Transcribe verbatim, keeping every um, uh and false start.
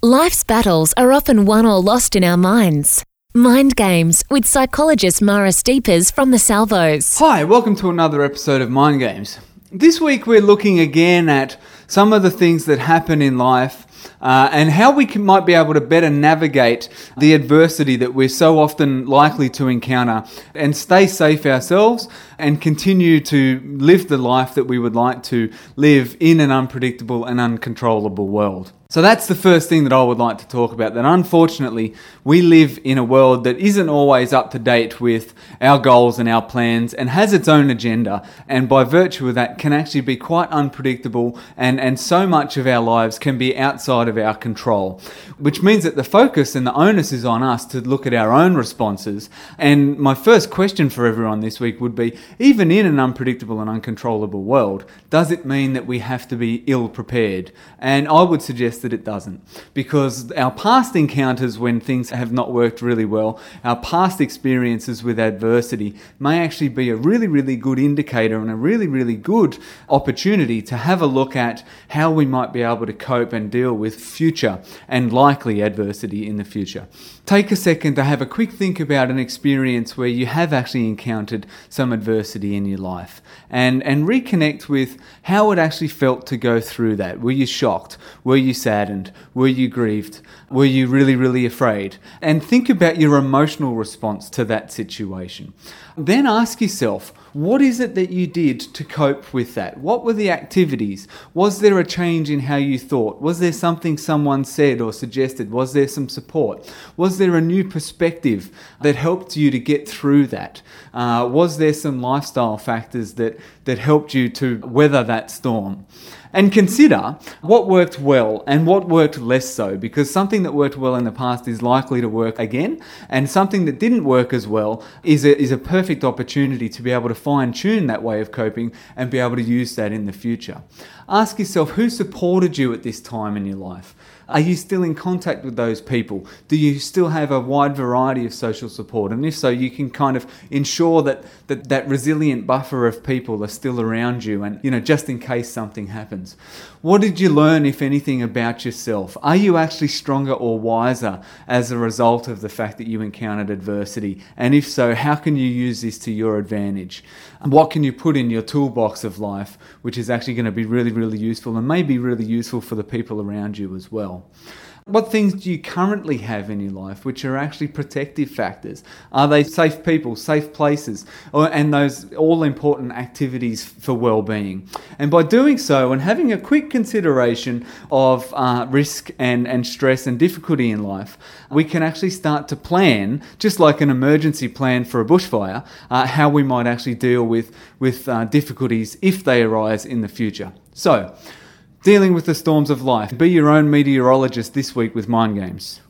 Life's battles are often won or lost in our minds. Mind Games with psychologist Mara Steepers from the Salvos. Hi, welcome to another episode of Mind Games. This week we're looking again at some of the things that happen in life uh, and how we can, might be able to better navigate the adversity that we're so often likely to encounter and stay safe ourselves and continue to live the life that we would like to live in an unpredictable and uncontrollable world. So that's the first thing that I would like to talk about, that unfortunately we live in a world that isn't always up to date with our goals and our plans and has its own agenda, and by virtue of that can actually be quite unpredictable, and, and so much of our lives can be outside of our control, which means that the focus and the onus is on us to look at our own responses. And my first question for everyone this week would be, even in an unpredictable and uncontrollable world, does it mean that we have to be ill prepared? And I would suggest that it doesn't, because our past encounters when things have not worked really well, our past experiences with adversity may actually be a really, really good indicator and a really, really good opportunity to have a look at how we might be able to cope and deal with future and likely adversity in the future. Take a second to have a quick think about an experience where you have actually encountered some adversity in your life, and, and reconnect with how it actually felt to go through that. Were you shocked? Were you saddened? Were you grieved? Were you really, really afraid? And think about your emotional response to that situation. Then ask yourself, what is it that you did to cope with that? What were the activities? Was there a change in how you thought? Was there something someone said or suggested? Was there some support? Was there a new perspective that helped you to get through that? Uh, was there some lifestyle factors that, that helped you to weather that storm? And consider what worked well and what worked less so, because something that worked well in the past is likely to work again, and something that didn't work as well is a, is a perfect opportunity to be able to fine-tune that way of coping and be able to use that in the future. Ask yourself, who supported you at this time in your life? Are you still in contact with those people? Do you still have a wide variety of social support? And if so, you can kind of ensure that that, that resilient buffer of people are still around you, and, you know, just in case something happens. What did you learn, if anything, about yourself? Are you actually stronger or wiser as a result of the fact that you encountered adversity? And if so, how can you use this to your advantage? What can you put in your toolbox of life, which is actually going to be really, really useful and may be really useful for the people around you as well? What things do you currently have in your life which are actually protective factors? Are they safe people, safe places, or, and those all-important activities for well-being? And by doing so and having a quick consideration of uh, risk and, and stress and difficulty in life, we can actually start to plan, just like an emergency plan for a bushfire, uh, how we might actually deal with, with uh, difficulties if they arise in the future. So, dealing with the storms of life. Be your own meteorologist this week with Mind Games.